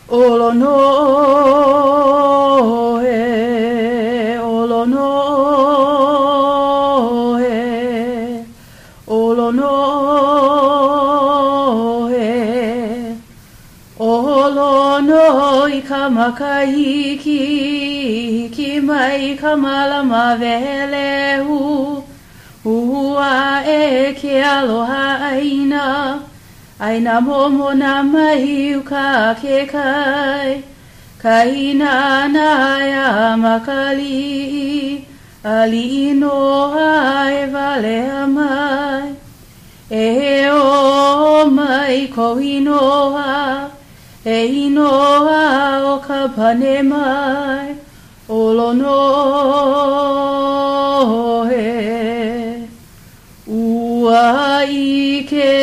Olono he, olono he, olono he, olono I ka makahiki, ki mai ka malama velehu, hua e ke aloha aina, aina momo na mahiu ka ke kai, kaina na ya makali, ali inoha e vale amai, e o mai ko inoha, e inoha o ka pane mai, olono he, ua ike